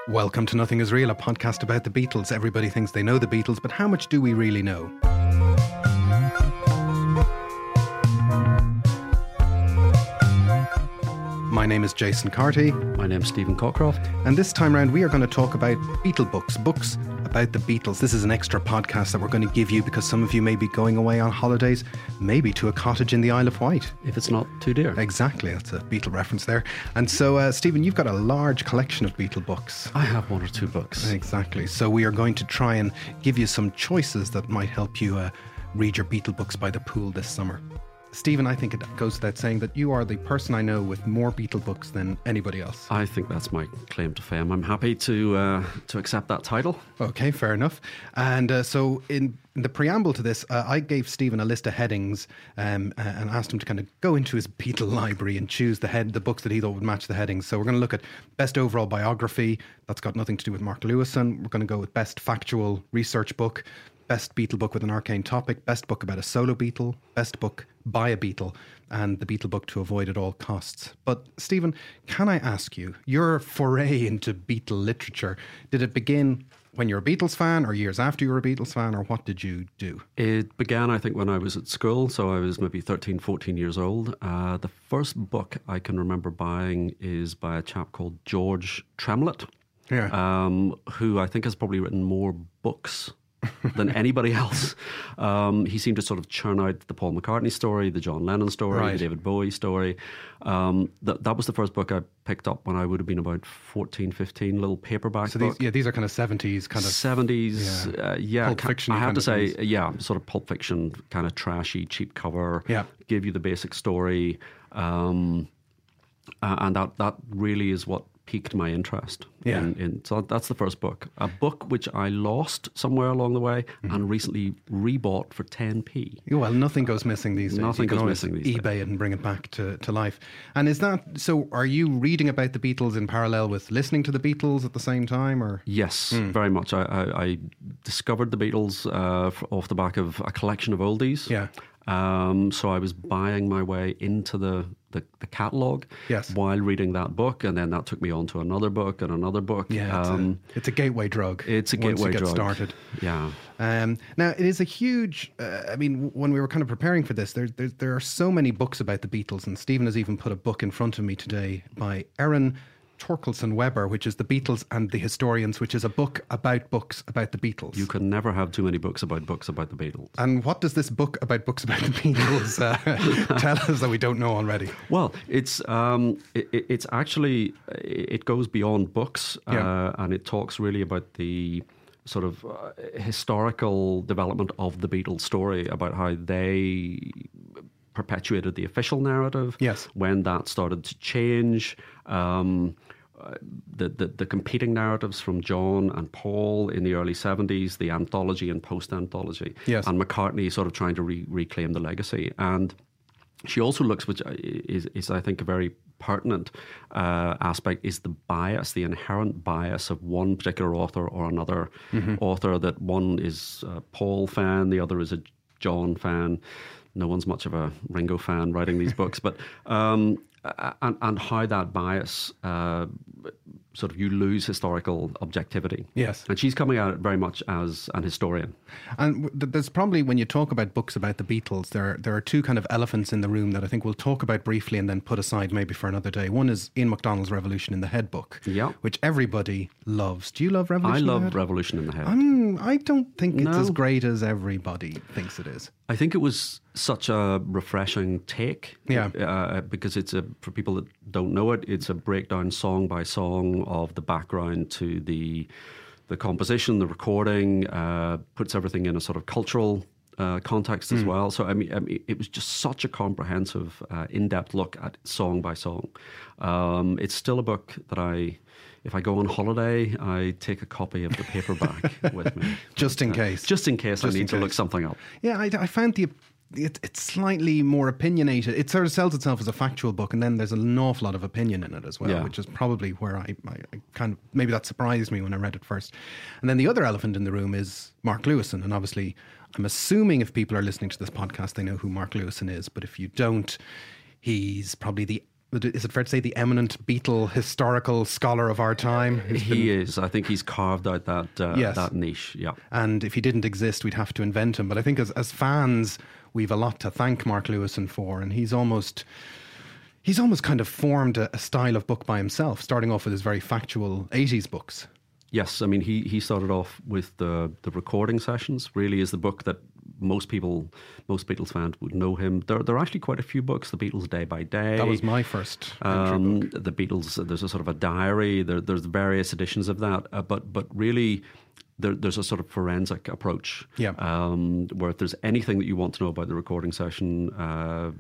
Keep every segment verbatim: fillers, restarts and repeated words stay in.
Welcome to Nothing Is Real, a podcast about the Beatles. Everybody thinks they know the Beatles, but how much do we really know? My name is Jason Carty. My name's Stephen Cockcroft. And this time round we are going to talk about Beatle books, books about the Beatles. This is an extra podcast that we're going to give you because some of you may be going away on holidays, maybe to a cottage in the Isle of Wight. If it's not too dear. Exactly, that's a Beatle reference there. And so, uh, Stephen, you've got a large collection of Beatle books. I have one or two books. Exactly. So we are going to try and give you some choices that might help you uh, read your Beatle books by the pool this summer. Stephen, I think it goes without saying that you are the person I know with more Beatle books than anybody else. I think that's my claim to fame. I'm happy to uh, to accept that title. Okay, fair enough. And uh, so in, in the preamble to this, uh, I gave Stephen a list of headings um, uh, and asked him to kind of go into his Beatle library and choose the head, the books that he thought would match the headings. So we're going to look at best overall biography. That's got nothing to do with Mark Lewison. We're going to go with best factual research book, best Beatle book with an arcane topic, best book about a solo Beatle, best book by a Beatle, and the Beatle book to avoid at all costs. But Stephen, can I ask you, your foray into Beatle literature, did it begin when you were a Beatles fan or years after you were a Beatles fan, or what did you do? It began, I think, when I was at school, so I was maybe thirteen, fourteen years old. Uh, the first book I can remember buying is by a chap called George Tremlett, Yeah. um, who I think has probably written more books than anybody else. Um, he seemed to sort of churn out the Paul McCartney story, the John Lennon story, Right. the David Bowie story. Um, that, that was the first book I picked up when I would have been about fourteen, fifteen, little paperback So book. these, yeah, these are kind of seventies kind of seventies, yeah. uh, yeah. Pulp ca- Fiction-y I have kind to of say, things. yeah, sort of Pulp Fiction, kind of trashy, cheap cover. Yeah. Give you the basic story, um, uh, and that that really is what piqued my interest. Yeah. In, in, so that's the first book. A book which I lost somewhere along the way Mm-hmm. and recently rebought for ten p. Well, nothing goes missing these days. Nothing You can goes always missing these eBay it and bring it back to, to life. And is that, so are you reading about the Beatles in parallel with listening to the Beatles at the same time, or? Yes, Hmm. very much. I, I, I discovered the Beatles uh, f- off the back of a collection of oldies. Yeah. Um, so I was buying my way into the, the, the catalogue Yes. while reading that book, and then that took me on to another book and another book. Yeah, it's, um, a, it's a gateway drug. it's a once gateway you get drug. started. Yeah. Um, now, it is a huge, uh, I mean, w- when we were kind of preparing for this, there, there, there are so many books about the Beatles, and Stephen has even put a book in front of me today by Erin Torkelson Weber, which is The Beatles and the Historians, which is a book about books about the Beatles. You can never have too many books about books about the Beatles. And what does this book about books about the Beatles uh, tell us that we don't know already? Well, it's um, it, it's actually, it goes beyond books, Yeah. uh, and it talks really about the sort of uh, historical development of the Beatles story, about how they perpetuated the official narrative. Yes. When that started to change. Um, uh, the, the, the competing narratives from John and Paul in the early seventies, the anthology and post-anthology, Yes. and McCartney sort of trying to re- reclaim the legacy. And she also looks, which is, is I think a very pertinent uh, aspect, is the bias, the inherent bias of one particular author or another Mm-hmm. author, that one is a Paul fan, the other is a John fan. No one's much of a Ringo fan writing these books, but um, and, and how that bias uh, sort of, you lose historical objectivity. Yes. And she's coming at it very much as an historian. And w- th- there's probably, when you talk about books about the Beatles, there there are two kind of elephants in the room that I think we'll talk about briefly and then put aside maybe for another day. One is Ian MacDonald's Revolution in the Head book, Yeah. which everybody loves. Do you love Revolution I in the love Head? Revolution in the Head. Um, I don't think it's No. as great as everybody thinks it is. I think it was such a refreshing take. Yeah. Uh, because it's a, for people that don't know it, it's a breakdown song by song of the background to the the composition, the recording, uh, puts everything in a sort of cultural uh, context as well. So I mean, I mean, it was just such a comprehensive, uh, in-depth look at song by song. Um, it's still a book that I, if I go on holiday, I take a copy of the paperback with me. Just in Uh, case. Just in case Just I in need to look case. something up. Yeah, I, I found the it, it's slightly more opinionated. It sort of sells itself as a factual book, and then there's an awful lot of opinion in it as well, Yeah. which is probably where I, I, I kind of, maybe that surprised me when I read it first. And then the other elephant in the room is Mark Lewison, and obviously I'm assuming if people are listening to this podcast, they know who Mark Lewison is, but if you don't, he's probably the is it fair to say, the eminent Beatle historical scholar of our time? He been... is. I think he's carved out that uh, yes. that niche. Yeah. And if he didn't exist, we'd have to invent him. But I think as as fans, we've a lot to thank Mark Lewison for, and he's almost. He's almost kind of formed a, a style of book by himself, starting off with his very factual eighties books. Yes, I mean, he, he started off with the, the recording sessions, really is the book that most people, most Beatles fans would know him. There, there are actually quite a few books, The Beatles Day by Day. That was my first um, book. The Beatles, there's a sort of a diary, there, there's various editions of that, uh, but but really... There, there's a sort of forensic approach, yeah. um, where if there's anything that you want to know about the recording session, uh,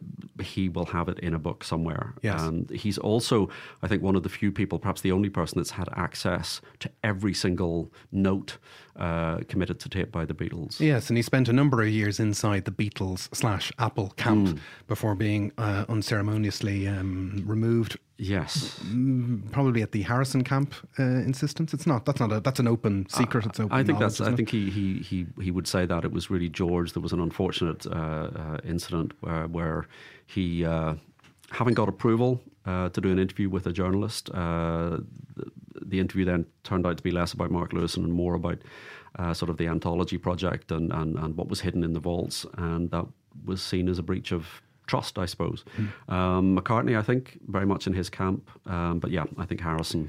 he will have it in a book somewhere. Yes. And he's also, I think, one of the few people, perhaps the only person that's had access to every single note uh, committed to tape by the Beatles. Yes, and he spent a number of years inside the Beatles slash Apple camp mm. before being uh, unceremoniously um, removed. Yes, probably at the Harrison camp uh, insistence. It's not. That's not a. That's an open secret. It's open. I think that's. I it? think he, he he he would say that it was really George. There was an unfortunate uh, uh, incident where where he, uh, having got approval uh, to do an interview with a journalist, uh, the, the interview then turned out to be less about Mark Lewison and more about uh, sort of the anthology project and, and and what was hidden in the vaults, and that was seen as a breach of trust, I suppose. Mm. Um, McCartney, I think, very much in his camp. Um, but yeah, I think Harrison.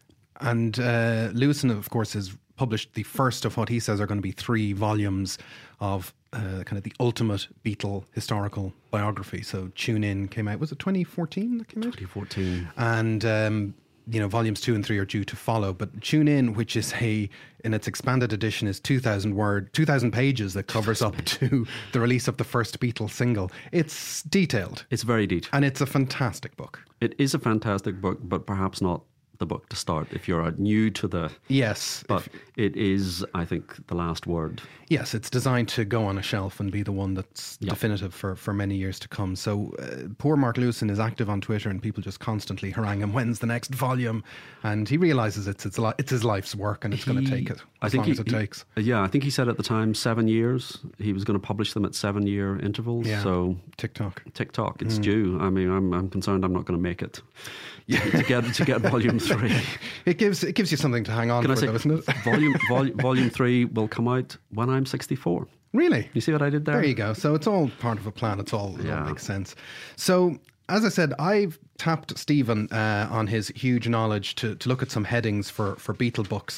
And uh, Lewison, of course, has published the first of what he says are going to be three volumes of uh, kind of the ultimate Beatle historical biography. So Tune In came out, was it twenty fourteen that came out? twenty fourteen. And... Um, you know, volumes two and three are due to follow, but Tune In, which is a, in its expanded edition, is two thousand word, two thousand pages that covers up to the release of the first Beatles single. It's detailed. It's very detailed. And it's a fantastic book. It is a fantastic book, but perhaps not the book to start if you're new to the... Yes. But it is, I think, the last word. Yes, it's designed to go on a shelf and be the one that's yep. definitive for, for many years to come. So uh, poor Mark Lewison is active on Twitter and people just constantly harangue him, when's the next volume? And he realises it's it's, li- it's his life's work and it's going to take it as I think long he, as it he, takes. Yeah, I think he said at the time seven years. He was going to publish them at seven-year intervals. Yeah, so TikTok. TikTok, it's mm. due. I mean, I'm I'm concerned I'm not going to make it to get to get volume three. It gives it gives you something to hang on Can for, I say, though, isn't it? volume, volume volume three will come out when I'm sixty-four. Really? You see what I did there? There you go. So it's all part of a plan. It's all, it yeah. all makes sense. So as I said, I've tapped Stephen uh, on his huge knowledge to, to look at some headings for, for Beatle books.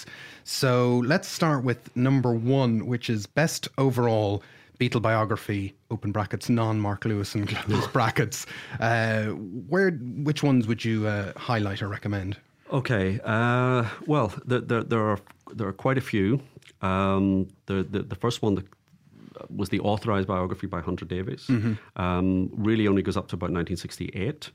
So let's start with number one, which is best overall Beatle biography, open brackets, non-Mark Lewison, close brackets. Uh, where, which ones would you uh, highlight or recommend? Okay. Uh, well, the, the, there are there are quite a few. Um, the, the the first one that was the authorised biography by Hunter Davies. Mm-hmm. Um, really only goes up to about nineteen sixty-eight.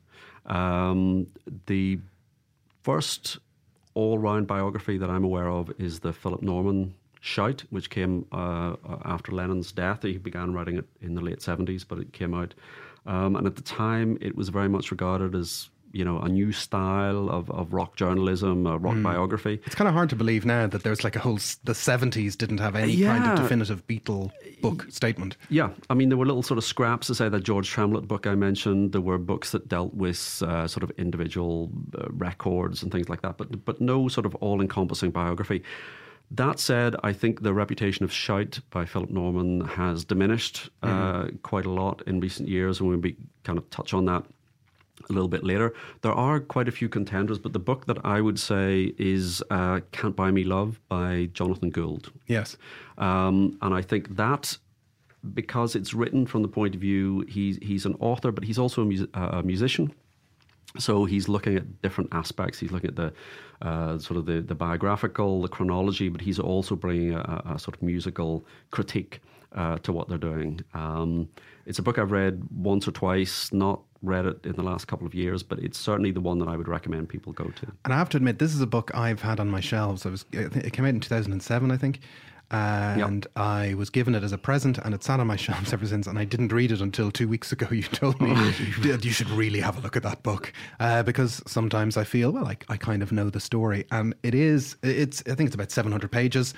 Um, the first all-round biography that I'm aware of is the Philip Norman Shout, which came uh, after Lennon's death. He began writing it in the late seventies, but it came out. Um, and at the time, it was very much regarded as, you know, a new style of, of rock journalism, a rock mm. biography. It's kind of hard to believe now that there's like a whole, the seventies didn't have any yeah. kind of definitive Beatle book statement. Yeah, I mean, there were little sort of scraps to say that George Tremlett book I mentioned. There were books that dealt with uh, sort of individual uh, records and things like that, but but no sort of all-encompassing biography. That said, I think the reputation of Shout by Philip Norman has diminished uh, mm-hmm. quite a lot in recent years, and we'll be kind of touch on that a little bit later. There are quite a few contenders, but the book that I would say is uh, Can't Buy Me Love by Jonathan Gould. Yes. Um, and I think that, because it's written from the point of view, he's, he's an author, but he's also a, mus- uh, a musician. So he's looking at different aspects. He's looking at the uh, sort of the, the biographical, the chronology, but he's also bringing a, a sort of musical critique uh, to what they're doing. Um, it's a book I've read once or twice, not read it in the last couple of years, but it's certainly the one that I would recommend people go to. And I have to admit, this is a book I've had on my shelves. I was, it came out in two thousand seven, I think. And yep. I was given it as a present, and it sat on my shelves ever since, and I didn't read it until two weeks ago. You told me you, you should really have a look at that book, uh, because sometimes I feel, well, I, I kind of know the story, and it is, it's, I think it's about seven hundred pages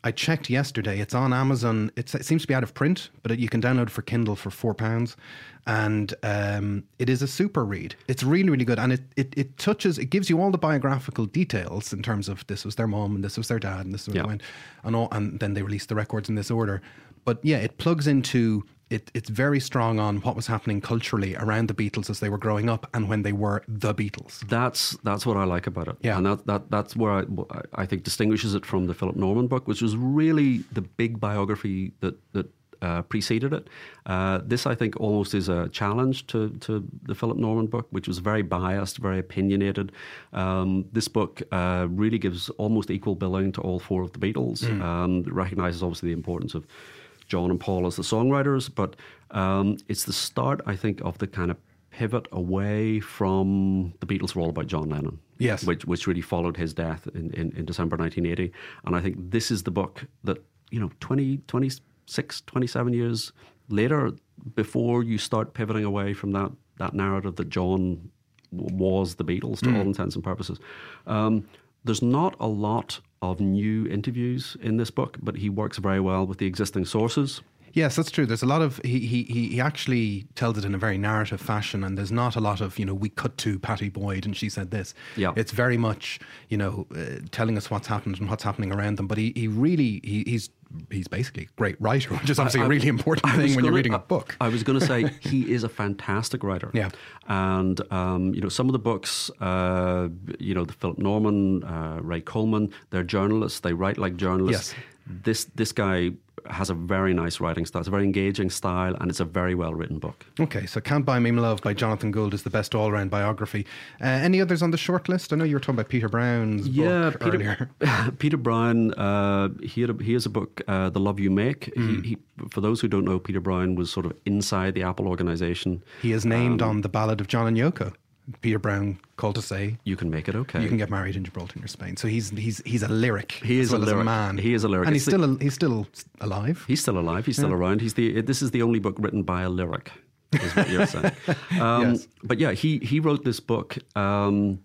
I checked yesterday. It's on Amazon. It's, it seems to be out of print, but it, you can download it for Kindle for four pounds. And um, it is a super read. It's really, really good. And it, it, it touches, it gives you all the biographical details in terms of this was their mom and this was their dad and this was yeah. when, and all, and then they released the records in this order. But yeah, it plugs into, it, it's very strong on what was happening culturally around the Beatles as they were growing up and when they were the Beatles. That's that's what I like about it. Yeah. And that, that that's where I, I think distinguishes it from the Philip Norman book, which was really the big biography that, that uh, preceded it. Uh, this, I think, almost is a challenge to, to the Philip Norman book, which was very biased, very opinionated. Um, this book uh, really gives almost equal billing to all four of the Beatles. Mm. Um, it recognises, obviously, the importance of John and Paul as the songwriters, but um, it's the start, I think, of the kind of pivot away from the Beatles were all about John Lennon. Yes. Which, which really followed his death in, in, in December nineteen eighty. And I think this is the book that, you know, twenty, twenty-six, twenty-seven years later, before you start pivoting away from that, that narrative that John w- was the Beatles to mm. all intents and purposes. Um, there's not a lot of new interviews in this book, but he works very well with the existing sources. Yes, that's true. There's a lot of, he, he, he actually tells it in a very narrative fashion, and there's not a lot of, you know, we cut to Pattie Boyd and she said this. Yeah. It's very much, you know, uh, telling us what's happened and what's happening around them. But he, he really, he, he's he's basically a great writer, which is obviously I, I, a really important thing when gonna, you're reading a book. I, I was going to say, he is a fantastic writer. Yeah. And, um, you know, some of the books, uh, you know, the Philip Norman, uh, Ray Coleman, they're journalists. They write like journalists. Yes. This this guy has a very nice writing style. It's a very engaging style, and it's a very well written book. Okay, so Can't Buy Me Love by Jonathan Gould is the best all round biography. Uh, any others on the short list? I know you were talking about Peter Brown's yeah, book Peter, earlier. Peter Brown, uh, he, had a, he has a book, uh, The Love You Make. Mm. He, he, for those who don't know, Peter Brown was sort of inside the Apple organisation. He is named um, on the Ballad of John and Yoko. Peter Brown called to say, "You can make it okay. You can get married in Gibraltar or Spain." So he's he's he's a lyric. He is as well a lyric. As a man. He is a lyric. and it's he's the, still he's still alive. He's still alive. He's still yeah. around. He's the. This is the only book written by a lyric, is what you're saying. Um, yes. But yeah, he he wrote this book. Um,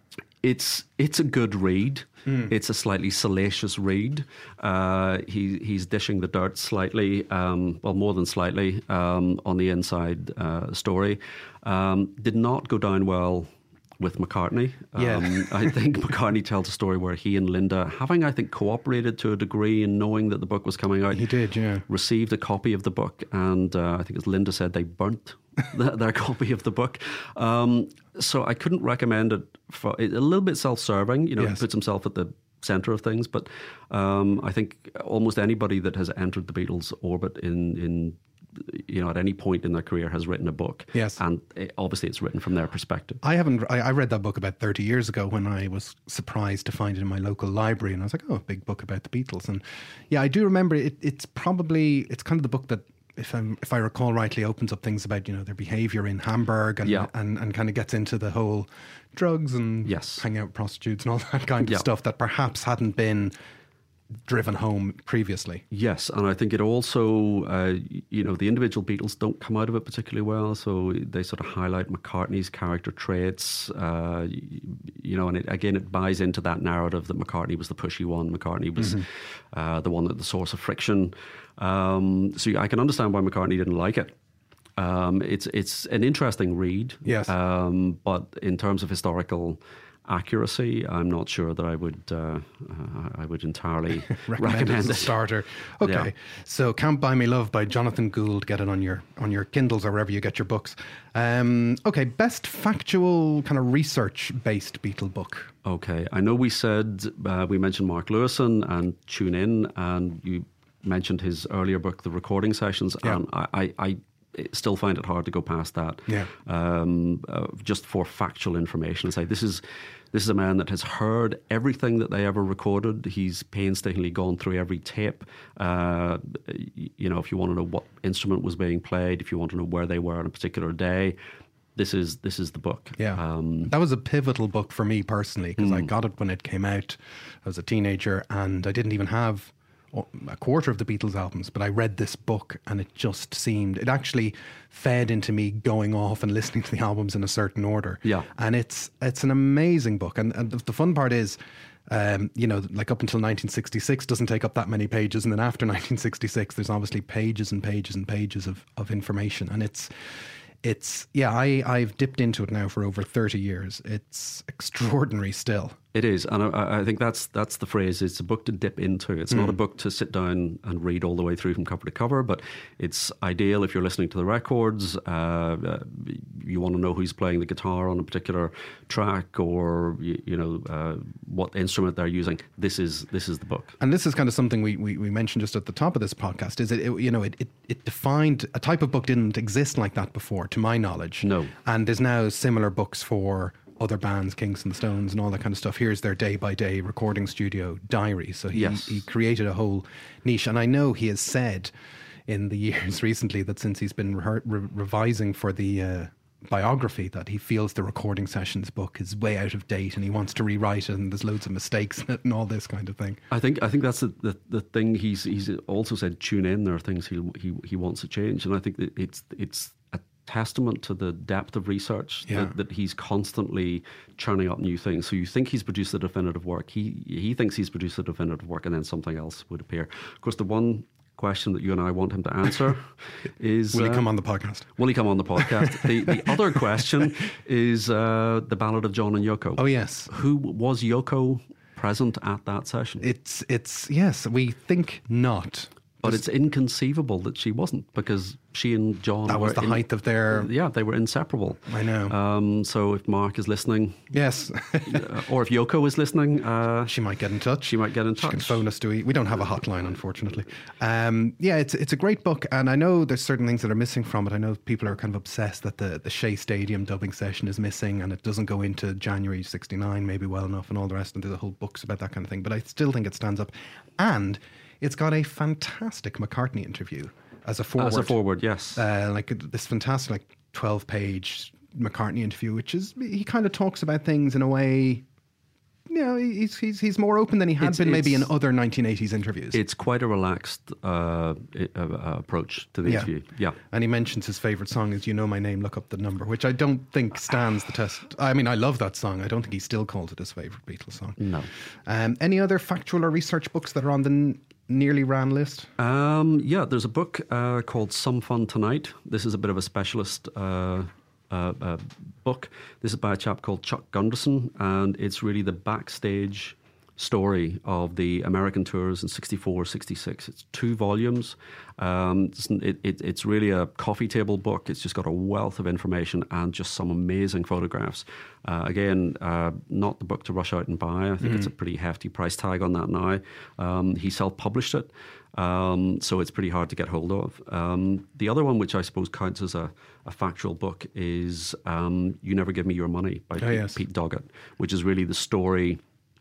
it's it's a good read. Mm. It's a slightly salacious read. Uh, he he's dishing the dirt slightly, um, well, more than slightly, um, on the inside uh, story. Um, did not go down well with McCartney. Yeah. Um, I think McCartney tells a story where he and Linda, having I think cooperated to a degree in knowing that the book was coming out, he did, yeah, received a copy of the book, and uh, I think as Linda said, they burnt the, their copy of the book. Um, so I couldn't recommend it. For a little bit self-serving, you know, yes. he puts himself at the centre of things, but um, I think almost anybody that has entered the Beatles' orbit in in you know, at any point in their career has written a book. Yes. And it, obviously it's written from their perspective. I haven't, I, I read that book about thirty years ago when I was surprised to find it in my local library, and I was like, oh, a big book about the Beatles. And yeah, I do remember it, it's probably, it's kind of the book that, if I'm, if I recall rightly, opens up things about, you know, their behaviour in Hamburg and, yeah. and, and kind of gets into the whole drugs and yes. hanging out with prostitutes and all that kind of yeah. stuff that perhaps hadn't been driven home previously. Yes, and I think it also, uh, you know, the individual Beatles don't come out of it particularly well, so they sort of highlight McCartney's character traits, uh, you know, and it, again, it buys into that narrative that McCartney was the pushy one, McCartney was mm-hmm. uh, the one that the source of friction. Um, so I can understand why McCartney didn't like it. Um, it's it's an interesting read, yes, um, but in terms of historical accuracy, I'm not sure that I would uh, uh, I would entirely recommend, recommend it as a it. starter. Okay, yeah. So Can't Buy Me Love by Jonathan Gould. Get it on your on your Kindles or wherever you get your books. Um, okay, best factual kind of research based Beatle book. Okay, I know we said uh, we mentioned Mark Lewison and Tune In, and you mentioned his earlier book, The Recording Sessions, yeah. and I. I, I still find it hard to go past that. Yeah. Um, uh, just for factual information, I say this is this is a man that has heard everything that they ever recorded. He's painstakingly gone through every tape. Uh, you know, if you want to know what instrument was being played, if you want to know where they were on a particular day, this is this is the book. Yeah, um, that was a pivotal book for me personally because mm. I got it when it came out. I was a teenager and I didn't even have a quarter of the Beatles albums, but I read this book and it just seemed, it actually fed into me going off and listening to the albums in a certain order. Yeah. And it's it's an amazing book. And, and the fun part is, Um, you know, like up until nineteen sixty-six doesn't take up that many pages, and then after nineteen sixty-six, there's obviously pages and pages and pages of, of information, and it's it's yeah, I I've dipped into it now for over thirty years. It's extraordinary still. It is, and I, I think that's that's the phrase. It's a book to dip into. It's mm. not a book to sit down and read all the way through from cover to cover, but it's ideal if you're listening to the records. Uh, uh, you want to know who's playing the guitar on a particular track, or you, you know uh, what instrument they're using. This is this is the book. And this is kind of something we, we, we mentioned just at the top of this podcast. Is it, it you know it, it it defined a type of book didn't exist like that before, to my knowledge. No, and there's now similar books for other bands, Kings and the Stones and all that kind of stuff. Here's their day-by-day recording studio diary. So he, yes. he created a whole niche. And I know he has said in the years recently that since he's been re- re- revising for the uh, biography, that he feels the recording sessions book is way out of date and he wants to rewrite it, and there's loads of mistakes in it and all this kind of thing. I think I think that's the, the, the thing. He's he's also said, tune in, there are things he he he wants to change. And I think that it's it's testament to the depth of research yeah. that, that he's constantly churning up new things. So you think he's produced a definitive work. He he thinks he's produced a definitive work, and then something else would appear. Of course, the one question that you and I want him to answer is... Will he uh, come on the podcast? Will he come on the podcast? the, the other question is uh, the Ballad of John and Yoko. Oh, yes. Who was Yoko present at that session? It's, it's yes, we think not. But it's inconceivable that she wasn't, because she and John that were was the in, height of their... Yeah, they were inseparable. I know. Um, so if Mark is listening... Yes. uh, or if Yoko is listening... Uh, she might get in touch. She might get in touch. She can phone us. Do we? We don't have a hotline, unfortunately. Um, yeah, it's it's a great book, and I know there's certain things that are missing from it. I know people are kind of obsessed that the, the Shea Stadium dubbing session is missing, and it doesn't go into January sixty-nine maybe well enough, and all the rest, and there's a whole books about that kind of thing. But I still think it stands up. And... it's got a fantastic McCartney interview as a forward. As a forward, yes. Uh, like this fantastic, like twelve-page McCartney interview, which is he kind of talks about things in a way. You know, he's he's he's more open than he had it's, been maybe in other nineteen eighties interviews. It's quite a relaxed uh, uh, approach to the yeah. interview. Yeah, and he mentions his favourite song is "You Know My Name, Look Up the Number," which I don't think stands the test. I mean, I love that song. I don't think he still calls it his favourite Beatles song. No. Um, any other factual or research books that are on the n- nearly ran list? Um, yeah, there's a book uh, called Some Fun Tonight. This is a bit of a specialist uh, uh, uh, book. This is by a chap called Chuck Gunderson, and it's really the backstage story of the American tours in sixty-four, sixty-six. It's two volumes. Um, it's, it, it, it's really a coffee table book. It's just got a wealth of information and just some amazing photographs. Uh, again, uh, not the book to rush out and buy. I think mm. it's a pretty hefty price tag on that now. Um, he self-published it, um, so it's pretty hard to get hold of. Um, the other one, which I suppose counts as a, a factual book, is um, You Never Give Me Your Money by oh, Pete, yes. Pete Doggett, which is really the story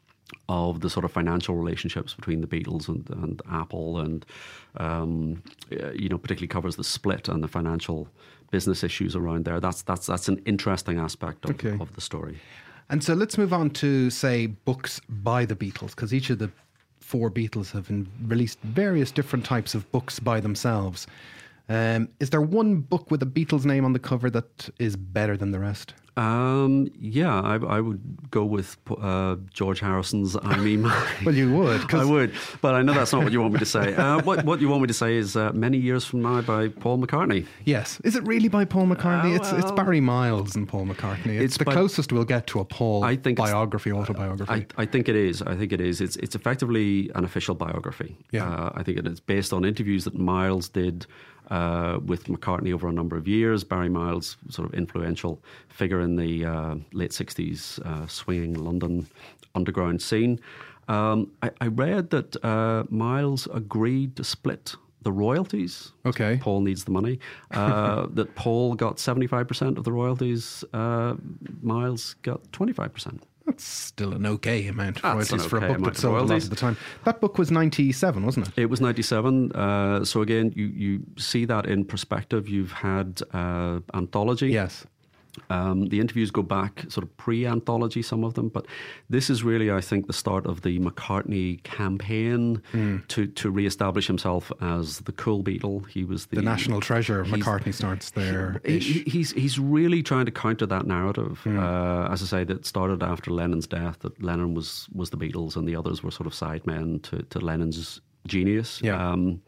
of the sort of financial relationships between the Beatles and, and Apple, and um, you know, particularly covers the split and the financial business issues around there. That's that's that's an interesting aspect of, okay. of the story. And so let's move on to, say, books by the Beatles, because each of the four Beatles have in, released various different types of books by themselves. Um, is there one book with a Beatles name on the cover that is better than the rest? Um, yeah, I, I would go with uh, George Harrison's I Me Mine. Well, you would. I would, but I know that's not what you want me to say. Uh, what, what you want me to say is uh, Many Years From Now by Paul McCartney. Yes. Is it really by Paul McCartney? Uh, it's well, it's Barry Miles and Paul McCartney. It's, it's the by, closest we'll get to a Paul I think biography, autobiography. I, I think it is. I think it is. It's it's effectively an official biography. Yeah. Uh, I think it is based on interviews that Miles did Uh, with McCartney over a number of years. Barry Miles, sort of influential figure in the uh, late sixties uh, swinging London underground scene. Um, I, I read that uh, Miles agreed to split the royalties. Okay. Paul needs the money. Uh, that Paul got seventy-five percent of the royalties. Uh, Miles got twenty-five percent. That's still an okay amount of royalties okay for a book that sold a lot royalties. at the time. That book was ninety-seven, wasn't it? It was ninety-seven. Uh, so again, you, you see that in perspective. You've had uh, Anthology. Yes. Um, the interviews go back sort of pre-anthology, some of them, but this is really, I think, the start of the McCartney campaign mm. to to re-establish himself as the cool Beatle. He was the, the national treasure. McCartney starts there. He, he's he's really trying to counter that narrative. Mm. Uh, as I say, that started after Lennon's death. That Lennon was was the Beatles, and the others were sort of sidemen to to Lennon's genius. Yeah. Um,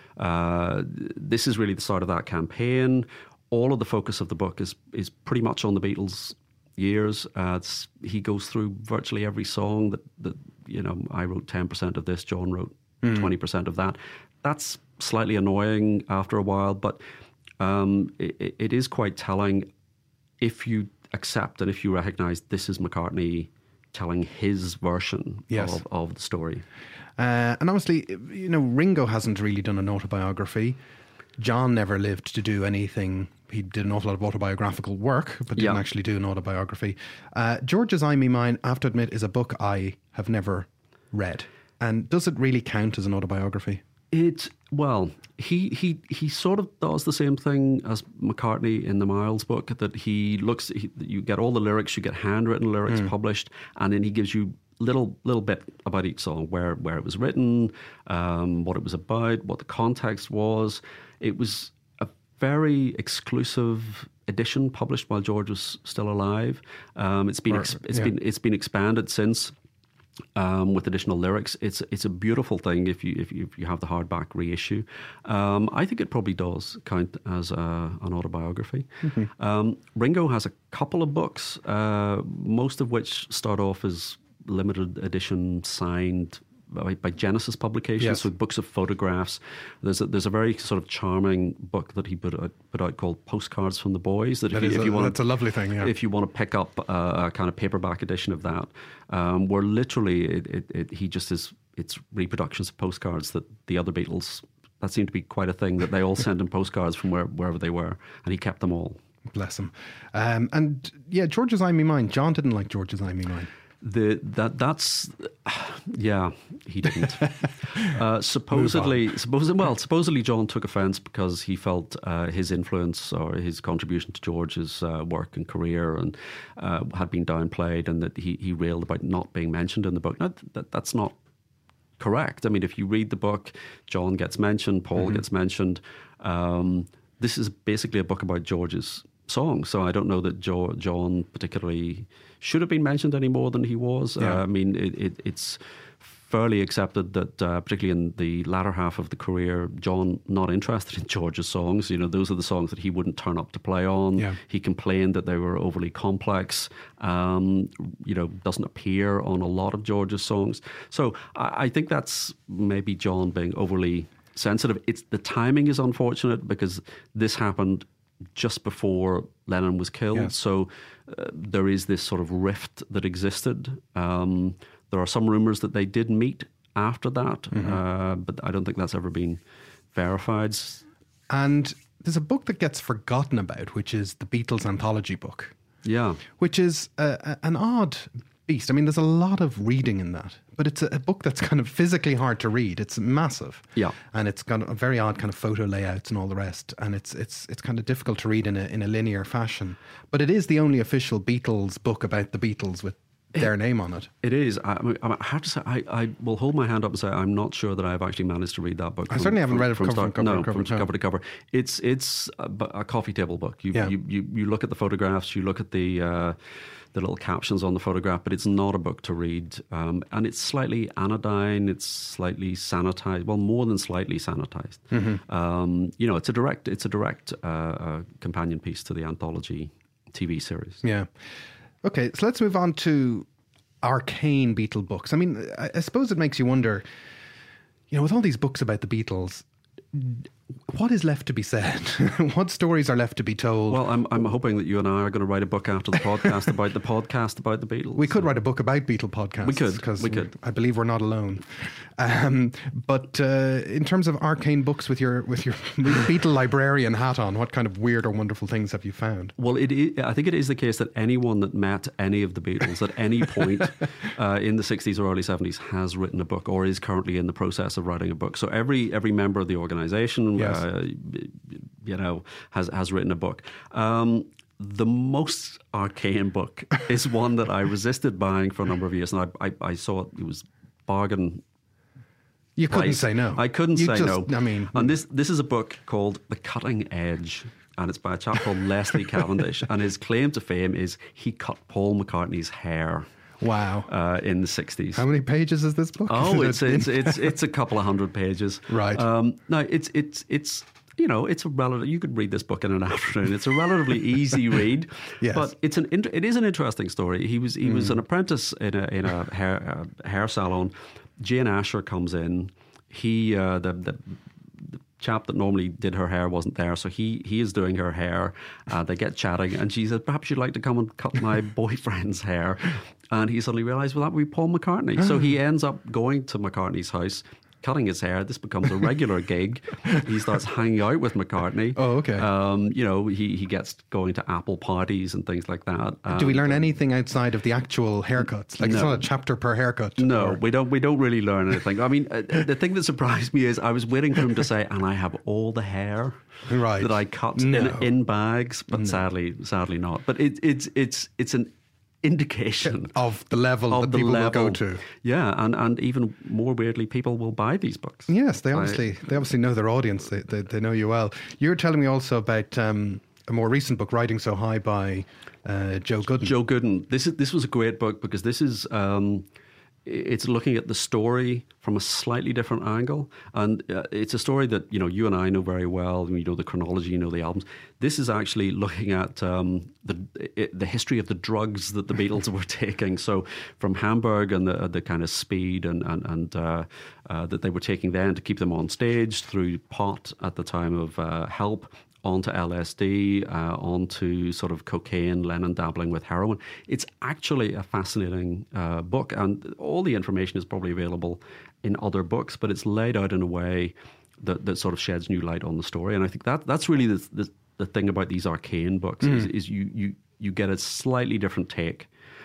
uh, this is really the start of that campaign. All of the focus of the book is is pretty much on the Beatles' years. Uh, it's, he goes through virtually every song that, that you know, I wrote ten percent of this, John wrote mm. twenty percent of that. That's slightly annoying after a while, but um, it, it is quite telling if you accept and if you recognise this is McCartney telling his version yes. of, of the story. Uh, and obviously, you know, Ringo hasn't really done an autobiography. John never lived to do anything. He did an awful lot of autobiographical work, but didn't yeah. actually do an autobiography. Uh, George's I, Me, Mine, I have to admit, is a book I have never read. And does it really count as an autobiography? It, well, he, he, he sort of does the same thing as McCartney in the Miles book, that he looks, he, you get all the lyrics, you get handwritten lyrics mm. published, and then he gives you little little bit about each song, where where it was written, um, what it was about, what the context was. It was a very exclusive edition published while George was still alive. Um, it's been ex- it's yeah. been it's been expanded since um, with additional lyrics. It's it's a beautiful thing if you if you, if you have the hardback reissue. Um, I think it probably does count as a, an autobiography. Mm-hmm. Um, Ringo has a couple of books, uh, most of which start off as limited edition signed by, by Genesis Publications, yes. so books of photographs. There's a, there's a very sort of charming book that he put out, put out called Postcards from the Boys. That, that if, is you, a, if you want, that's a lovely thing. Yeah. If you want to pick up a, a kind of paperback edition of that, um, where literally it, it, it, he just is it's reproductions of postcards that the other Beatles. That seemed to be quite a thing, that they all sent him postcards from where, wherever they were, and he kept them all. Bless him. Um, and yeah, George's I, Me, Mine. John didn't like George's I, Me, Mine. The that that's yeah he didn't uh, supposedly supposedly well supposedly John took offence because he felt uh, his influence or his contribution to George's uh, work and career and uh, had been downplayed, and that he, he railed about not being mentioned in the book. Now, that, that's not correct. I mean, if you read the book, John gets mentioned, Paul mm-hmm. gets mentioned. Um, this is basically a book about George's song, so I don't know that jo- John particularly should have been mentioned any more than he was. Yeah. Uh, I mean, it, it, it's fairly accepted that, uh, particularly in the latter half of the career, John not interested in George's songs. You know, those are the songs that he wouldn't turn up to play on. Yeah. He complained that they were overly complex. Um, you know, doesn't appear on a lot of George's songs. So I, I think that's maybe John being overly sensitive. It's the timing is unfortunate because this happened just before Lennon was killed. Yes. So uh, there is this sort of rift that existed. Um, there are some rumours that they did meet after that, mm-hmm. uh, but I don't think that's ever been verified. And there's a book that gets forgotten about, which is the Beatles anthology book. Yeah. Which is a, a, an odd beast. I mean, there's a lot of reading in that, but it's a, a book that's kind of physically hard to read. It's massive. Yeah. And it's got a very odd kind of photo layouts and all the rest. And it's it's it's kind of difficult to read in a in a linear fashion. But it is the only official Beatles book about the Beatles with their name on it. It is. I, I have to say, I, I will hold my hand up and say I'm not sure that I've actually managed to read that book. I from, certainly haven't from, read it from cover, start, cover, no, cover, from cover to cover. It's it's a, a coffee table book. You, yeah. you you you look at the photographs, you look at the uh, the little captions on the photograph, but it's not a book to read. Um, and it's slightly anodyne. It's slightly sanitized. Well, more than slightly sanitized. Mm-hmm. Um, you know, it's a direct it's a direct uh, uh, companion piece to the anthology T V series. Yeah. Okay, so let's move on to arcane Beatle books. I mean, I, I suppose it makes you wonder, you know, with all these books about the Beatles, what is left to be said? What stories are left to be told? Well, I'm I'm hoping that you and I are going to write a book after the podcast about the podcast about the Beatles. We could write a book about Beatle podcasts. We could, because we could. I believe we're not alone. Um, but uh, in terms of arcane books with your with your Beatle librarian hat on, what kind of weird or wonderful things have you found? Well, it is, I think it is the case that anyone that met any of the Beatles at any point uh, in the sixties or early seventies has written a book or is currently in the process of writing a book. So every every member of the organisation, yes. uh, you know, has has written a book. Um, the most arcane book is one that I resisted buying for a number of years, and I, I, I saw it, it was bargain. You couldn't price. say no. I couldn't you say just, no. I mean, and this this is a book called The Cutting Edge, and it's by a chap called Leslie Cavendish, and his claim to fame is he cut Paul McCartney's hair. Wow. Uh, in the sixties. How many pages is this book? Oh, Is it's it- it's, it's it's a couple of hundred pages. Right. Um, no, it's it's it's you know it's a relative. You could read this book in an afternoon. It's a relatively easy read. Yes. But it's an int- it is an interesting story. He was he Mm. was an apprentice in a in a hair uh, hair salon. Jane Asher comes in. He uh, the the. the chap that normally did her hair wasn't there, so he he is doing her hair. Uh, they get chatting, and she says, "Perhaps you'd like to come and cut my boyfriend's hair." And he suddenly realised, well, that would be Paul McCartney. So he ends up going to McCartney's house, cutting his hair. This becomes a regular gig. He starts hanging out with McCartney. Oh, okay. Um, you know, he he gets going to Apple parties and things like that. Do we And, learn anything outside of the actual haircuts? Like it's No. not a chapter per haircut. No, or- we don't. We don't really learn anything. I mean, uh, the thing that surprised me is I was waiting for him to say, "And I have all the hair Right. that I cut No. in, in bags," but sadly, sadly not. But it, it's it's it's an indication of the level of that the people level. will go to. Yeah, and and even more weirdly, people will buy these books. Yes, they I- obviously they obviously know their audience. They they, they know you well. You were telling me also about um, a more recent book, Riding So High, by uh, Joe Gooden. Joe Gooden. This is this was a great book because this is um, it's looking at the story from a slightly different angle, and uh, it's a story that you know you and I know very well. You know the chronology, you know the albums. This is actually looking at um, the it, the history of the drugs that the Beatles were taking. So from Hamburg and the the kind of speed and and, and uh, uh, that they were taking then to keep them on stage, through pot at the time of uh, Help, onto L S D, uh, onto sort of cocaine, Lennon dabbling with heroin. It's actually a fascinating uh, book, and all the information is probably available in other books, but it's laid out in a way that, that sort of sheds new light on the story. And I think that that's really the the, the thing about these arcane books mm. is, is you, you you get a slightly different take.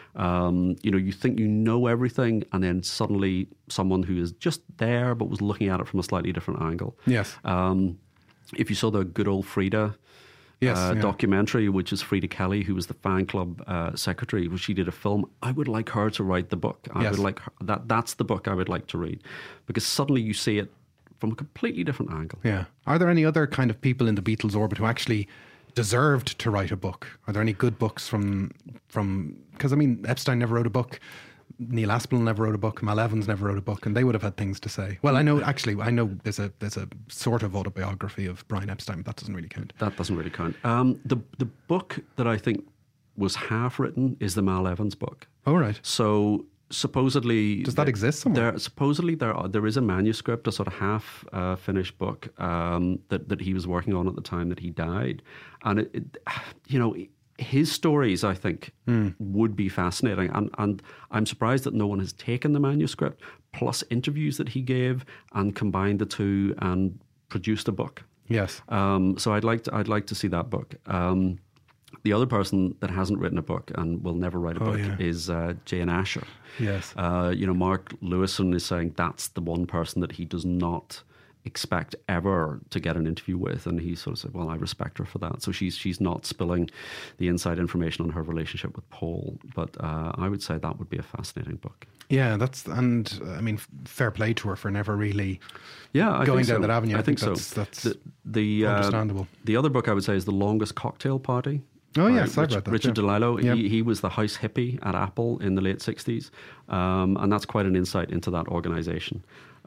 Um, you know, you think you know everything, and then suddenly someone who is just there but was looking at it from a slightly different angle. Yes. Um, if you saw the Good Old Frida Yes, uh, yeah. documentary, which is Frida Kelly, who was the fan club uh, secretary, where she did a film, I would like her to write the book. I Yes. would like her, that. That's the book I would like to read, because suddenly you see it from a completely different angle. Yeah. Are there any other kind of people in the Beatles orbit who actually deserved to write a book? Are there any good books from from? Because I mean, Epstein never wrote a book. Neil Aspinall never wrote a book. Mal Evans never wrote a book, and they would have had things to say. Well, I know actually, I know there's a there's a sort of autobiography of Brian Epstein, but that doesn't really count. That doesn't really count. Um, the the book that I think was half written is the Mal Evans book. Oh right. So supposedly, Does that exist somewhere? There, supposedly, there are, there is a manuscript, a sort of half uh, finished book um, that that he was working on at the time that he died, and it, it you know. His stories, I think, mm. would be fascinating, and and I'm surprised that no one has taken the manuscript plus interviews that he gave and combined the two and produced a book. Yes. Um, so I'd like to I'd like to see that book. Um, the other person that hasn't written a book and will never write a Oh, book yeah. is uh, Jane Asher. Yes. Uh, you know, Mark Lewison is saying that's the one person that he does not expect ever to get an interview with, and he sort of said, well, I respect her for that. So she's she's not spilling the inside information on her relationship with Paul, but uh, I would say that would be a fascinating book. Yeah, that's and uh, I mean, f- fair play to her for never really Yeah, I going think down so. that avenue. I, I think, think, so. that's, that's the the, uh, understandable. The other book I would say is The Longest Cocktail Party. Oh, by yes, I've Rich- read that, Richard yeah. DeLillo. Yeah. He, he was the house hippie at Apple in the late sixties, um, and that's quite an insight into that organisation.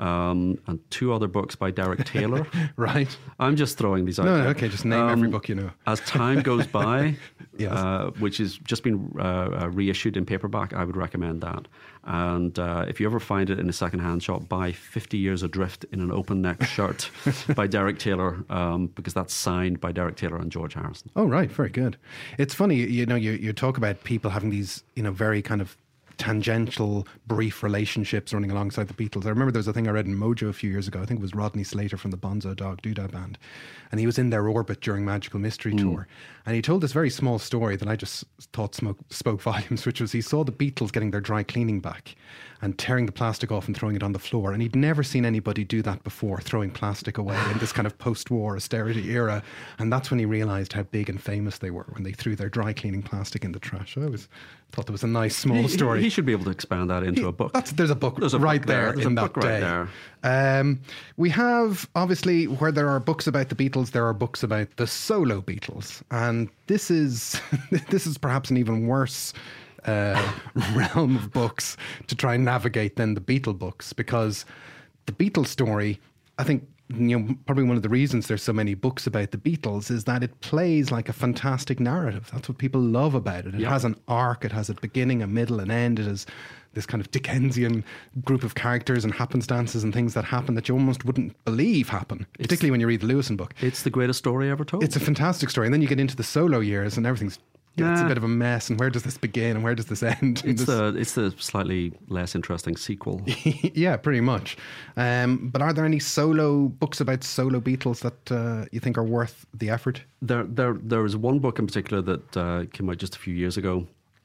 Um, and two other books by Derek Taylor. Right. I'm just throwing these out. No, there. no, okay, just name every Um, book you know. As Time Goes By, Yes. uh, which has just been uh, uh, reissued in paperback, I would recommend that. And uh, if you ever find it in a secondhand shop, buy fifty Years Adrift in an open neck shirt by Derek Taylor, um, because that's signed by Derek Taylor and George Harrison. Oh, right. Very good. It's funny, you know, you, you talk about people having these, you know, very kind of tangential, brief relationships running alongside the Beatles. I remember there was a thing I read in Mojo a few years ago. I think it was Rodney Slater from the Bonzo Dog Doodah Band. And he was in their orbit during Magical Mystery mm. Tour. And he told this very small story that I just thought smoke, spoke volumes, which was he saw the Beatles getting their dry cleaning back and tearing the plastic off and throwing it on the floor. And he'd never seen anybody do that before, throwing plastic away in this kind of post-war austerity era. And that's when he realised how big and famous they were, when they threw their dry cleaning plastic in the trash. I was thought that was a nice small he, story. He, he should be able to expand that into he, a book. That's, there's a book there's a right book there, there. There's in a that book day. Right there. Um, we have, obviously, where there are books about the Beatles, there are books about the solo Beatles. And this is this is perhaps an even worse uh, realm of books to try and navigate than the Beatle books, because the Beatles story, I think, you know, probably one of the reasons there's so many books about the Beatles is that it plays like a fantastic narrative. That's what people love about it. It yeah. has an arc, it has a beginning, a middle, an end. It is this kind of Dickensian group of characters and happenstances and things that happen that you almost wouldn't believe happen, it's, particularly when you read the Lewison book. It's the greatest story ever told. It's a fantastic story. And then you get into the solo years and everything's Yeah, it's a bit of a mess, and where does this begin and where does this end? It's this... the it's the slightly less interesting sequel. Yeah, pretty much. Um, but are there any solo books about solo Beatles that uh, you think are worth the effort? There, there, there is one book in particular that uh, came out just a few years ago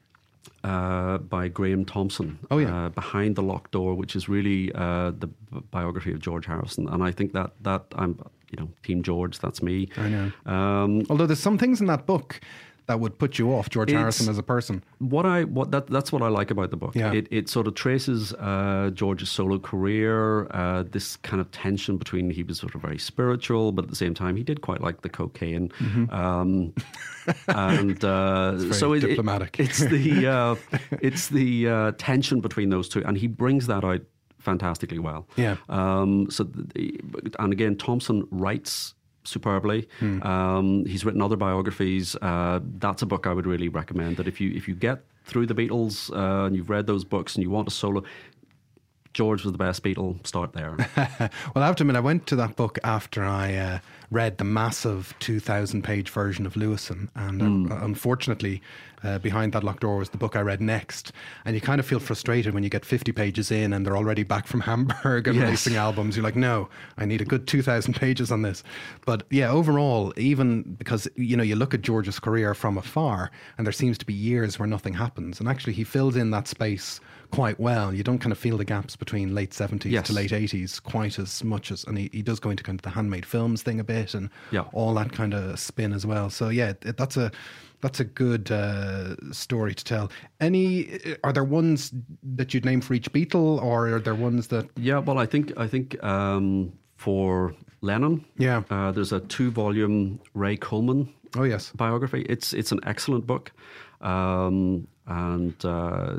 uh, by Graham Thompson. Oh yeah, uh, Behind the Locked Door, which is really uh, the biography of George Harrison, and I think that that I'm you know Team George. That's me. I know. Um, Although there's some things in that book that would put you off George it's, Harrison as a person. What I what that that's what I like about the book. Yeah. It it sort of traces uh, George's solo career, uh, this kind of tension between he was sort of very spiritual, but at the same time he did quite like the cocaine, mm-hmm. um, and uh, it's very so it, diplomatic. It, it's the uh, it's the uh, tension between those two, and he brings that out fantastically well. Yeah. Um, so the, and again, Thompson writes superbly. Hmm. Um, he's written other biographies. Uh, that's a book I would really recommend. That if you if you get through the Beatles uh, and you've read those books and you want a solo, George was the best Beatle. Start there. Well, I have to admit, I went to that book after I uh, read the massive two thousand page version of Lewison, and mm. uh, unfortunately, uh, Behind That Locked Door was the book I read next. And you kind of feel frustrated when you get fifty pages in and they're already back from Hamburg and yes. releasing albums. You're like, no, I need a good two thousand pages on this. But yeah, overall, even because you know you look at George's career from afar, and there seems to be years where nothing happens, and actually he fills in that space quite well. You don't kind of feel the gaps between late seventies yes. to late eighties quite as much as, and he, he does go into kind of the handmade films thing a bit and yeah. all that kind of spin as well. So yeah, it, that's a that's a good uh, story to tell. Any are there ones that you'd name for each Beatle, or are there ones that? Yeah, well, I think I think um, for Lennon, yeah, uh, there's a two volume Ray Coleman. Oh yes, biography. It's it's an excellent book, um, and. Uh,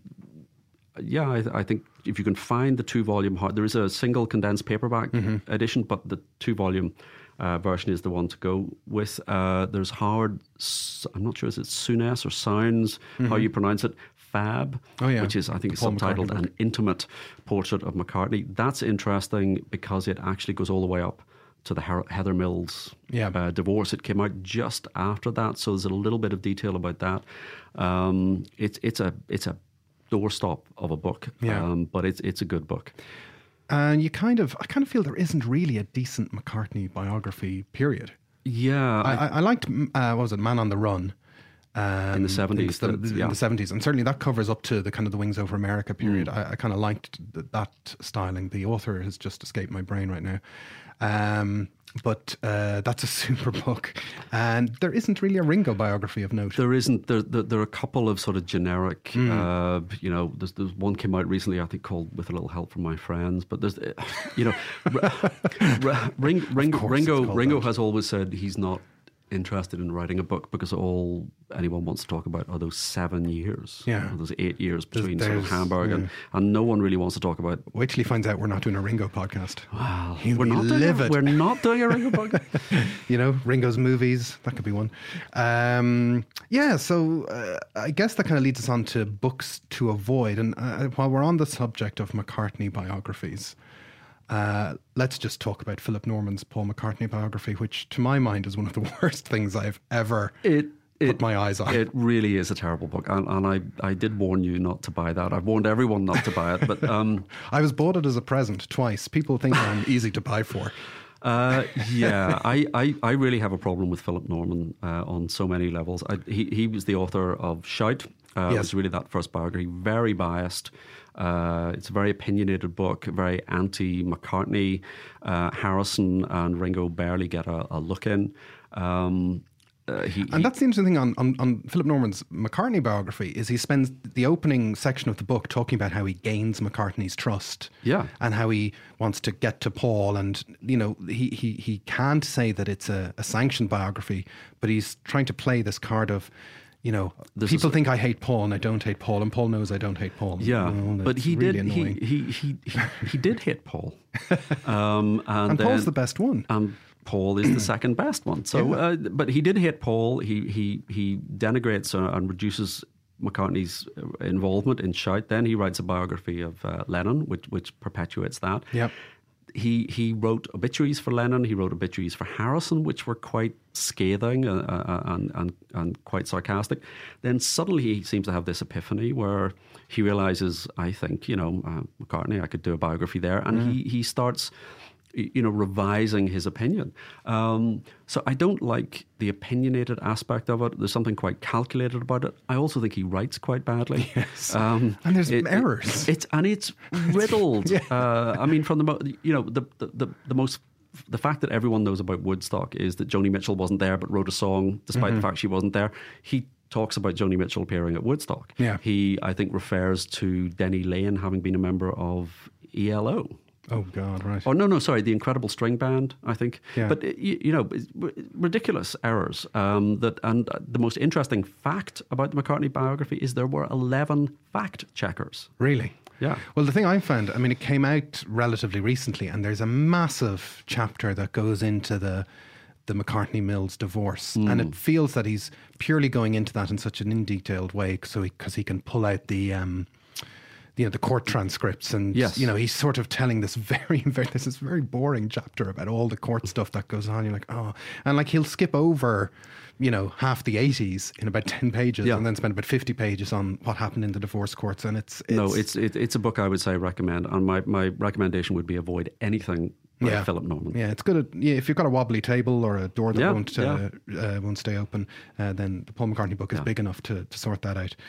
Yeah, I, I think if you can find the two-volume, there is a single condensed paperback mm-hmm. edition, but the two-volume uh, version is the one to go with. Uh, there's Howard, I'm not sure is it Souness or Sounds, mm-hmm. how you pronounce it, Fab, oh, yeah. which is, I think, subtitled An Intimate Portrait of McCartney. That's interesting because it actually goes all the way up to the Heather Mills yeah. uh, divorce. It came out just after that, so there's a little bit of detail about that. Um, it's it's a it's a doorstop of a book, yeah. um, but it's it's a good book. And you kind of, I kind of feel there isn't really a decent McCartney biography. Period. Yeah, I, I, I liked uh, what was it, Man on the Run, um, in the seventies. In the, yeah. in the seventies, and certainly that covers up to the kind of the Wings Over America period. Mm. I, I kind of liked th- that styling. The author has just escaped my brain right now. Um, But uh, that's a super book, and there isn't really a Ringo biography of note. There isn't. There, there, there are a couple of sort of generic. Mm. Uh, you know, there's, there's one came out recently, I think, called "With a Little Help from My Friends." But there's, you know, r- r- Ring, Ring, Ringo. Ringo that. has always said he's not interested in writing a book because all anyone wants to talk about are those seven years. Yeah, or those eight years between there's, sort of Hamburg yeah. and, and no one really wants to talk about. Wait till he finds out we're not doing a Ringo podcast. Wow, He'll we're be not doing livid. A, we're not doing a Ringo podcast. You know, Ringo's movies, that could be one. Um, yeah, so uh, I guess that kind of leads us on to books to avoid. And uh, while we're on the subject of McCartney biographies, Uh, let's just talk about Philip Norman's Paul McCartney biography, which to my mind is one of the worst things I've ever it, put It- my eyes on. It really is a terrible book, and, and I, I did warn you not to buy that. I've warned everyone not to buy it, but um, I was bought it as a present twice. People think I'm easy to buy for. uh, yeah, I, I, I really have a problem with Philip Norman uh, on so many levels. I, he he was the author of Shout. Uh, It Yes. was really that first biography. Very biased. Uh, it's a very opinionated book. Very anti-McCartney. Uh, Harrison and Ringo barely get a, a look in. Um, uh, he, And that's the interesting thing on, on, on Philip Norman's McCartney biography is he spends the opening section of the book talking about how he gains McCartney's trust. Yeah. And how he wants to get to Paul. And, you know, he, he, he can't say that it's a, a sanctioned biography, but he's trying to play this card of, you know, This people is- think I hate Paul and I don't hate Paul, and Paul knows I don't hate Paul. Yeah, You know, but it's he really did. He, annoying. he he he he did hit Paul, um, and, And then, Paul's the best one. And Paul is the second best one. So, uh, but he did hit Paul. He he he denigrates uh, and reduces McCartney's involvement in Shout. Then he writes a biography of uh, Lennon, which which perpetuates that. Yep. He he wrote obituaries for Lennon. He wrote obituaries for Harrison, which were quite scathing uh, uh, and, and and quite sarcastic. Then suddenly he seems to have this epiphany where he realizes, I think, you know, uh, McCartney, I could do a biography there, and Mm-hmm. he he starts, you know, revising his opinion. Um, so I don't like the opinionated aspect of it. There's something quite calculated about it. I also think he writes quite badly. Yes. Um, And there's it- errors. It, it's and it's riddled. uh, I mean, from the mo- you know the, the the the most. The fact that everyone knows about Woodstock is that Joni Mitchell wasn't there but wrote a song despite Mm-hmm. the fact she wasn't there. He talks about Joni Mitchell appearing at Woodstock. Yeah. He, I think, refers to Denny Lane having been a member of E L O. Oh, God, right. Oh, no, no, sorry, the Incredible String Band, I think. Yeah. But, uh, you, you know, it's r- ridiculous errors. Um, that And uh, the most interesting fact about the McCartney biography is there were eleven fact checkers. Really? Yeah. Well, the thing I found, I mean, it came out relatively recently, and there's a massive chapter that goes into the the McCartney Mills divorce, Mm. and it feels that he's purely going into that in such an in detailed way, so because he, he can pull out the. Um, you know, the court transcripts, and Yes. you know, he's sort of telling this very, very, this is very boring chapter about all the court stuff that goes on. You're like, oh, and like he'll skip over, you know, half the eighties in about ten pages, Yeah. and then spend about fifty pages on what happened in the divorce courts, and it's, it's No, it's it, it's a book I would say recommend, and my, my recommendation would be avoid anything by Yeah. Philip Norman. Yeah, it's good. At, yeah, if you've got a wobbly table or a door that Yeah, won't uh, uh, won't stay open, uh, then the Paul McCartney book is Yeah. big enough to, to sort that out.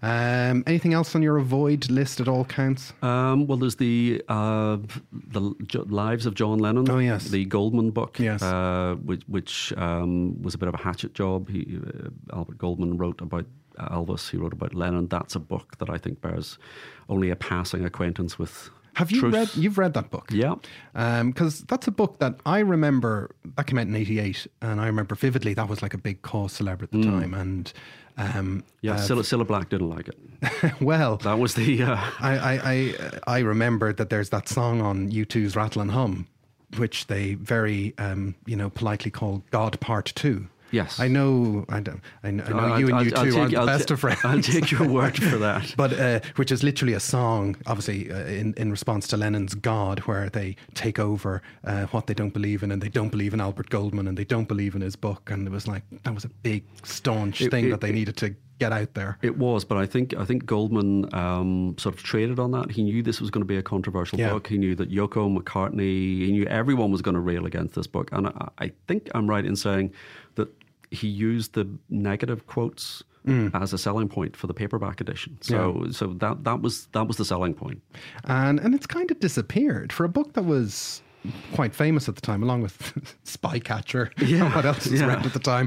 Um, anything else on your avoid list at all counts? Um, well, there's the uh, the Jo- Lives of John Lennon. Oh, yes. The Goldman book. Yes. uh, which, which um, was a bit of a hatchet job. He, uh, Albert Goldman wrote about Elvis. He wrote about Lennon. That's a book that I think bears only a passing acquaintance with. Have you truth. read? You've read that book? Yeah. Because that's a book that I remember, that came out in eighty-eight, and I remember vividly that was like a big cause celebre at the time. And um, Yeah, uh, Cilla, Cilla Black didn't like it. well, That was the. Uh, I, I, I, I remembered that there's that song on U two's Rattle and Hum, which they very, um, you know, politely call God Part Two. Yes. I know. I, don't, I know, I know I'll- you and I'll- you I'll two take- aren't the I'll best ta- of friends. I'll take your word for that. But uh, which is literally a song, obviously, uh, in, in response to Lennon's God, where they take over uh, what they don't believe in, and they don't believe in Albert Goldman, and they don't believe in his book. And it was like, that was a big, staunch It- thing it- that they needed to get out there. It was, but I think I think Goldman um, sort of traded on that. He knew this was going to be a controversial Yeah. book. He knew that Yoko, McCartney, he knew everyone was going to rail against this book. And I, I think I'm right in saying that he used the negative quotes as a selling point for the paperback edition. So, so that that was that was the selling point. And and it's kind of disappeared for a book that was quite famous at the time, along with Spycatcher. Yeah, What else was yeah. around at the time?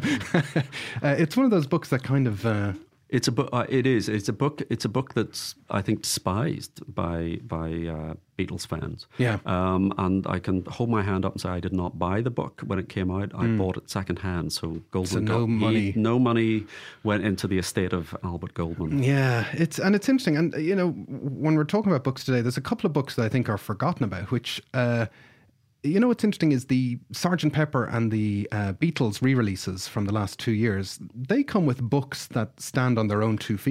uh, it's one of those books that kind of. Uh, It's a book. Uh, it is. It's a book. It's a book that's I think despised by by uh, Beatles fans. Yeah. Um, and I can hold my hand up and say I did not buy the book when it came out. I bought it second hand. So Goldman So no got, money. He, no money went into the estate of Albert Goldman. Yeah, it's and it's interesting. And you know, when we're talking about books today, there's a couple of books that I think are forgotten about. Which, uh, you know, what's interesting is the Sergeant Pepper and the uh, Beatles re-releases from the last two years. They come with books that stand on their own two feet.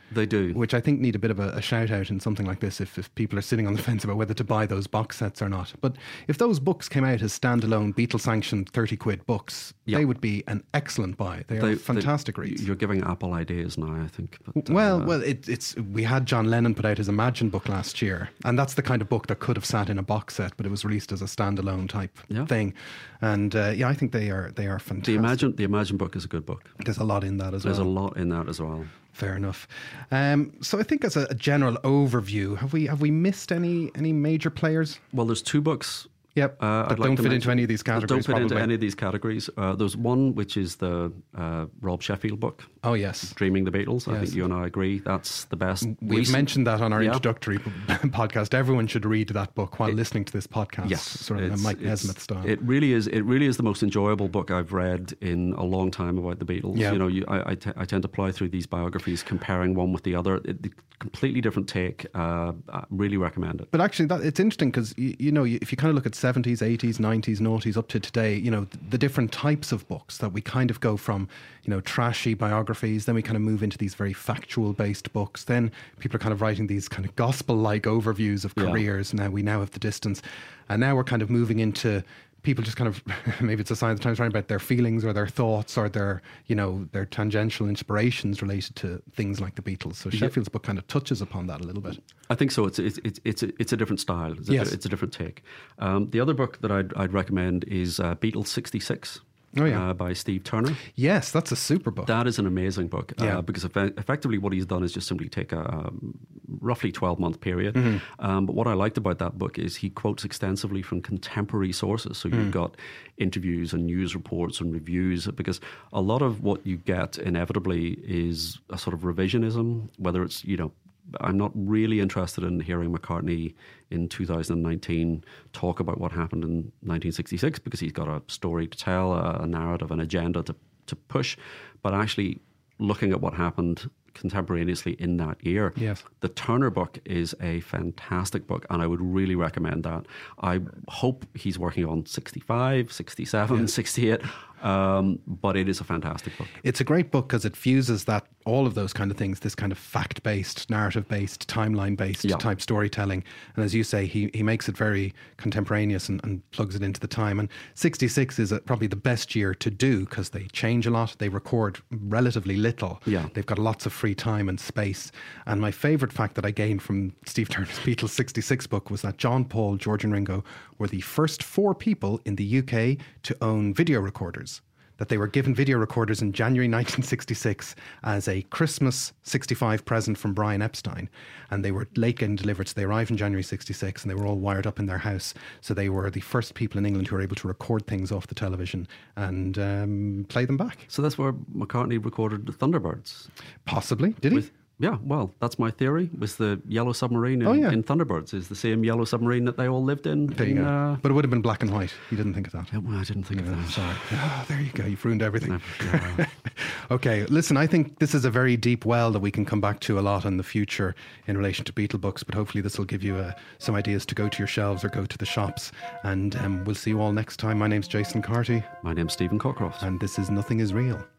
They do. Which I think need a bit of a, a shout out in something like this if, if people are sitting on the fence about whether to buy those box sets or not. But if those books came out as standalone Beatles sanctioned thirty quid books, yep. they would be an excellent buy. They, they are fantastic they, reads. You're giving Apple ideas now, I think. But, well, uh, well, it, it's we had John Lennon put out his Imagine book last year, and that's the kind of book that could have sat in a box set, but it was released as a standalone type yeah. thing. And uh, yeah, I think they are they are fantastic. The Imagine the Imagine book is a good book. There's a lot in that as There's well. There's a lot in that as well. Fair enough. Um, so I think as a, a general overview, have we have we missed any any major players? Well, there's two books. Yep, uh, that don't fit into any of these categories. Don't fit probably. into any of these categories. Uh, there's one which is the uh, Rob Sheffield book. Oh yes, Dreaming the Beatles. I yes. think you and I agree that's the best. We've recent. mentioned that on our yeah. introductory podcast. Everyone should read that book while it, listening to this podcast. Yes, sort of a Mike Nesmith style. It really is. It really is the most enjoyable book I've read in a long time about the Beatles. Yeah. You know, you, I, I, t- I tend to plough through these biographies, comparing one with the other. It, the completely different take. Uh, I really recommend it. But actually, that it's interesting because you, you know, if you kind of look at seventies, eighties, nineties, noughties up to today, you know, the different types of books that we kind of go from, you know, trashy biographies, then we kind of move into these very factual based books. Then people are kind of writing these kind of gospel like overviews of careers. Yeah. Now we now have The Distance, and now we're kind of moving into people just kind of maybe it's a sign of the times writing about their feelings or their thoughts or their, you know, their tangential inspirations related to things like the Beatles. So Sheffield's book kind of touches upon that a little bit. I think so. It's it's it's it's a, it's a different style. It's a, yes. it's a different take. Um, the other book that I'd, I'd recommend is uh, Beatles sixty-six. Oh, yeah. uh, by Steve Turner. Yes, that's a super book. That is an amazing book yeah. uh, because eff- effectively what he's done is just simply take a um, roughly twelve month period. Mm-hmm. Um, but what I liked about that book is he quotes extensively from contemporary sources. So you've mm. got interviews and news reports and reviews, because a lot of what you get inevitably is a sort of revisionism, whether it's, you know, I'm not really interested in hearing McCartney in two thousand nineteen talk about what happened in nineteen sixty-six because he's got a story to tell, a, a narrative, an agenda to, to push. But actually looking at what happened contemporaneously in that year. Yes. The Turner book is a fantastic book, and I would really recommend that. I hope he's working on sixty-five, sixty-seven, yes. sixty-eight, um, but it is a fantastic book. It's a great book because it fuses that all of those kind of things, this kind of fact-based, narrative-based, timeline-based yeah. type storytelling. And as you say, he, he makes it very contemporaneous and, and plugs it into the time. And sixty-six is a, probably the best year to do because they change a lot. They record relatively little. Yeah. They've got lots of free time and space. And my favourite fact that I gained from Steve Turner's Beatles sixty-six book was that John, Paul, George and Ringo were the first four people in the U K to own video recorders. That they were given video recorders in January nineteen sixty-six as a Christmas sixty-five present from Brian Epstein. And they were late getting delivered, so they arrived in January sixty-six and they were all wired up in their house. So they were the first people in England who were able to record things off the television and um, play them back. So that's where McCartney recorded the Thunderbirds? Possibly. Did he? With, yeah, well, that's my theory, was the yellow submarine in, oh, yeah. in Thunderbirds is the same yellow submarine that they all lived in. There you in, go. Uh, but it would have been black and white. You didn't think of that. Yeah, well, I didn't think yeah, of that. Sorry. Oh, there you go. You've ruined everything. Yeah. Okay, listen, I think this is a very deep well that we can come back to a lot in the future in relation to Beatle books, but hopefully this will give you uh, some ideas to go to your shelves or go to the shops. And um, we'll see you all next time. My name's Jason Carty. My name's Stephen Cockcroft. And this is Nothing Is Real.